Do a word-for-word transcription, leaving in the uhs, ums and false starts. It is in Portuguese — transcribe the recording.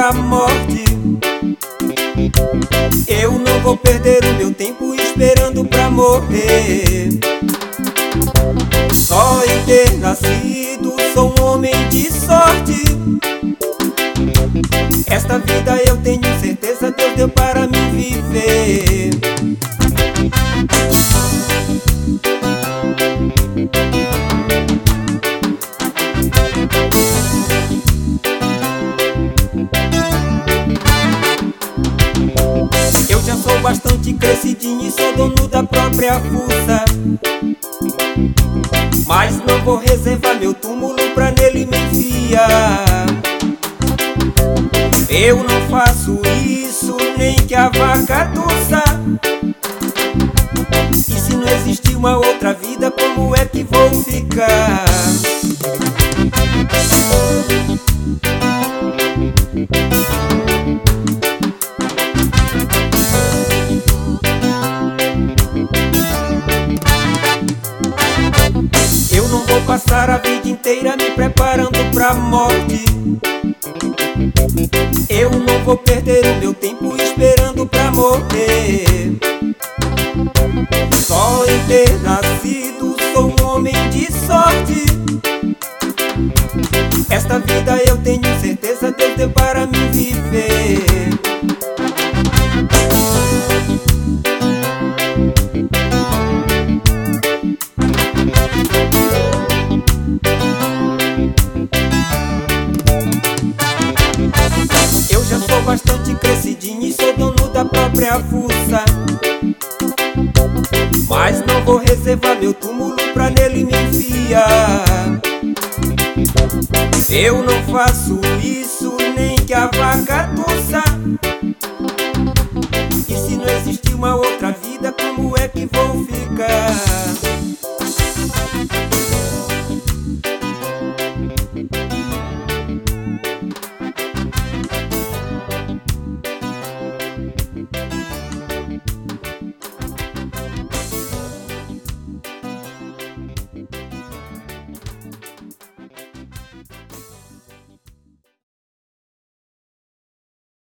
pra morte. Eu não vou perder o meu tempo esperando pra morrer. Só em ter nascido sou um homem de sorte. Esta vida eu tenho certeza Deus deu para mim viver. Eu já sou bastante crescidinho e sou dono da própria fuça, mas não vou reservar meu túmulo pra nele me enfiar. Eu não faço isso nem que a vaca tussa. E se não existir uma outra vida, como é que vou ficar? Eu não vou passar a vida inteira me preparando pra morte. Eu não vou perder o meu tempo esperando pra morrer. Só em ter nascido sou um homem de sorte. Esta vida eu tenho certeza Deus deu para mim viver. Eu já sou bastante crescidinho e sou dono da própria fuça, mas não vou reservar meu túmulo pra nele me enfiar. Eu não faço isso nem que a vaca tussa. E se não existir uma outra vida, como é que vou